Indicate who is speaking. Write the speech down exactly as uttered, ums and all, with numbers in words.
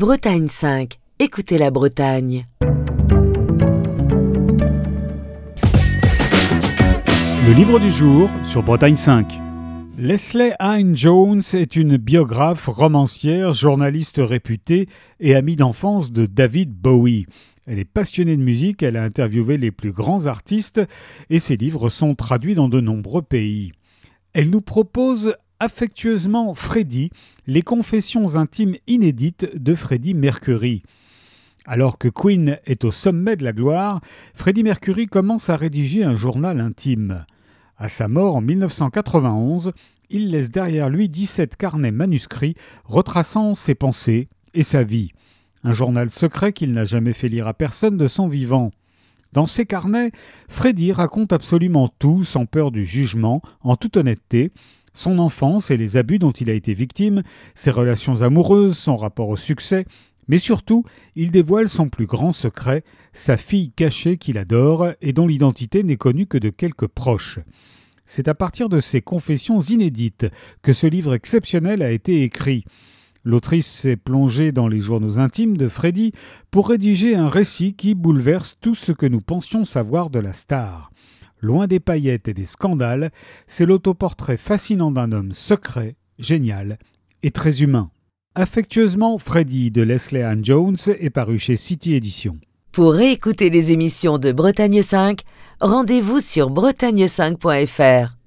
Speaker 1: Bretagne cinq. Écoutez la Bretagne.
Speaker 2: Le livre du jour sur Bretagne cinq. Leslie Hine Jones est une biographe, romancière, journaliste réputée et amie d'enfance de David Bowie. Elle est passionnée de musique, elle a interviewé les plus grands artistes et ses livres sont traduits dans de nombreux pays. Elle nous propose affectueusement Freddie, les confessions intimes inédites de Freddie Mercury. Alors que Queen est au sommet de la gloire, Freddie Mercury commence à rédiger un journal intime. À sa mort en dix-neuf cent quatre-vingt-onze, il laisse derrière lui dix-sept carnets manuscrits retraçant ses pensées et sa vie. Un journal secret qu'il n'a jamais fait lire à personne de son vivant. Dans ces carnets, Freddie raconte absolument tout sans peur du jugement, en toute honnêteté, son enfance et les abus dont il a été victime, ses relations amoureuses, son rapport au succès, mais surtout, il dévoile son plus grand secret, sa fille cachée qu'il adore et dont l'identité n'est connue que de quelques proches. C'est à partir de ces confessions inédites que ce livre exceptionnel a été écrit. L'autrice s'est plongée dans les journaux intimes de Freddie pour rédiger un récit qui bouleverse tout ce que nous pensions savoir de la star. Loin des paillettes et des scandales, c'est l'autoportrait fascinant d'un homme secret, génial et très humain. Affectueusement Freddie de Leslie Hine Jones est paru chez City Éditions.
Speaker 1: Pour réécouter les émissions de Bretagne cinq, rendez-vous sur bretagne cinq point f r.